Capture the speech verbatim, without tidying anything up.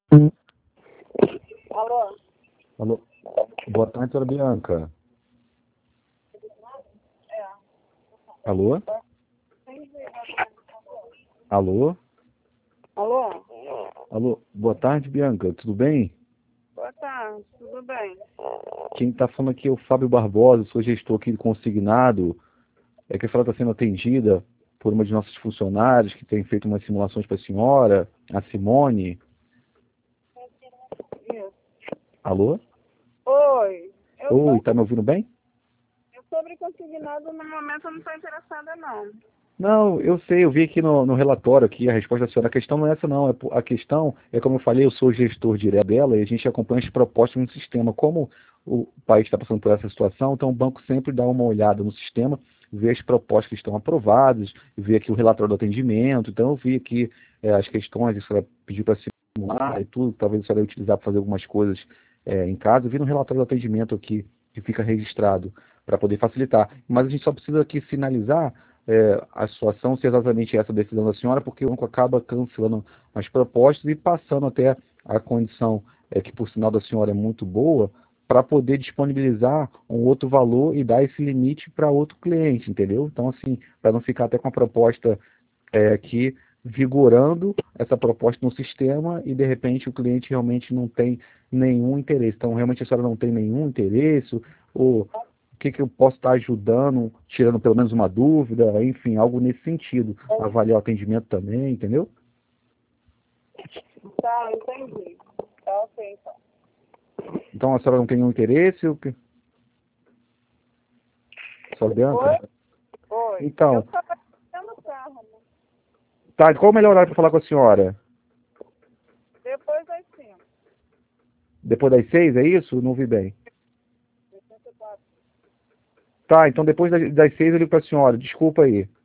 Alô? Alô. Boa tarde, senhora Bianca. É. Alô? Alô? Alô? Alô? Boa tarde, Bianca. Tudo bem? Boa tarde, tudo bem? Quem está falando aqui é o Fábio Barbosa, sou gestor aqui do consignado. É que a senhora está sendo atendida por uma de nossas funcionárias que tem feito umas simulações para a senhora, a Simone. Isso. Alô? Oi, eu Oi, tô está me ouvindo bem? eu sobre consignado, no momento eu não estou interessada não. Não, eu sei, eu vi aqui no, no relatório aqui a resposta da senhora. A questão não é essa não, é, po- a questão é como eu falei, eu sou gestor direto dela e a gente acompanha as propostas no sistema. Como o país está passando por essa situação, então o banco sempre dá uma olhada no sistema, vê as propostas que estão aprovadas, vê aqui o relatório do atendimento. Então eu vi aqui eh, as questões, a senhora pediu para simular e tudo, talvez a senhora ia utilizar para fazer algumas coisas eh, em casa. Eu vi no relatório do atendimento aqui que fica registrado para poder facilitar. Mas a gente só precisa aqui finalizar é, a situação, se é exatamente essa a decisão da senhora, porque o banco acaba cancelando as propostas e passando até a condição, é, que por sinal da senhora é muito boa, para poder disponibilizar um outro valor e dar esse limite para outro cliente, entendeu? Então, assim, para não ficar até com a proposta é, aqui vigorando essa proposta no sistema e de repente o cliente realmente não tem nenhum interesse. Então, realmente a senhora não tem nenhum interesse, ou o que, que eu posso estar ajudando, tirando pelo menos uma dúvida, enfim, algo nesse sentido. Avaliar o atendimento também, entendeu? Tá, entendi. Tá ok, então. Então a senhora não tem nenhum interesse? O que... Senhora Oi? Bianca? Oi. Eu Então, estava no carro, né? tá, qual o melhor horário para falar com a senhora? Depois das cinco. Depois das seis, é isso? Não vi bem. sessenta e quatro. Tá, então depois das das seis eu ligo para a senhora, desculpa aí.